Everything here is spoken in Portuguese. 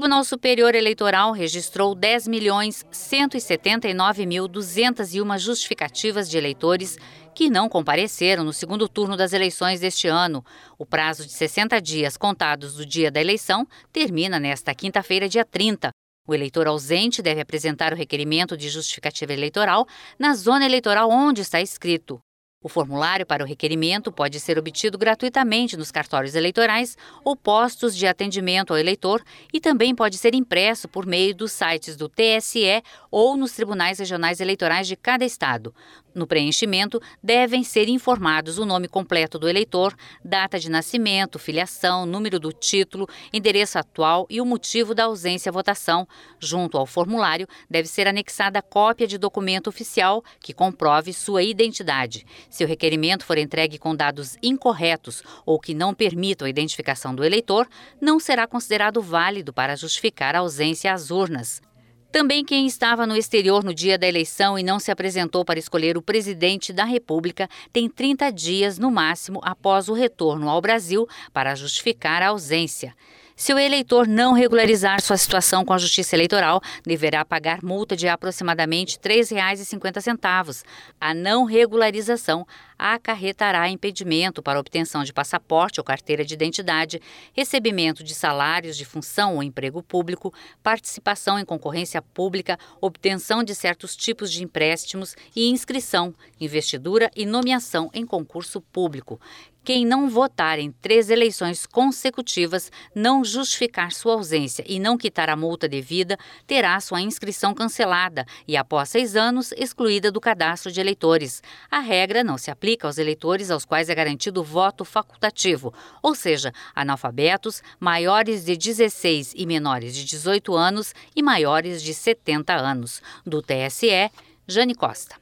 Tribunal Superior Eleitoral registrou 10.179.201 justificativas de eleitores que não compareceram no segundo turno das eleições deste ano. O prazo de 60 dias contados do dia da eleição termina nesta quinta-feira, dia 30. O eleitor ausente deve apresentar o requerimento de justificativa eleitoral na zona eleitoral onde está inscrito. O formulário para o requerimento pode ser obtido gratuitamente nos cartórios eleitorais ou postos de atendimento ao eleitor e também pode ser impresso por meio dos sites do TSE ou nos tribunais regionais eleitorais de cada estado. No preenchimento, devem ser informados o nome completo do eleitor, data de nascimento, filiação, número do título, endereço atual e o motivo da ausência à votação. Junto ao formulário, deve ser anexada cópia de documento oficial que comprove sua identidade. Se o requerimento for entregue com dados incorretos ou que não permitam a identificação do eleitor, não será considerado válido para justificar a ausência às urnas. Também quem estava no exterior no dia da eleição e não se apresentou para escolher o presidente da República tem 30 dias no máximo após o retorno ao Brasil para justificar a ausência. Se o eleitor não regularizar sua situação com a Justiça Eleitoral, deverá pagar multa de aproximadamente R$ 3,50. A não regularização acarretará impedimento para obtenção de passaporte ou carteira de identidade, recebimento de salários de função ou emprego público, participação em concorrência pública, obtenção de certos tipos de empréstimos e inscrição, investidura e nomeação em concurso público. Quem não votar em 3 eleições consecutivas, não justificar sua ausência e não quitar a multa devida, terá sua inscrição cancelada e, após 6 anos, excluída do cadastro de eleitores. A regra não se aplica aos eleitores aos quais é garantido voto facultativo, ou seja, analfabetos, maiores de 16 e menores de 18 anos e maiores de 70 anos. Do TSE, Jane Costa.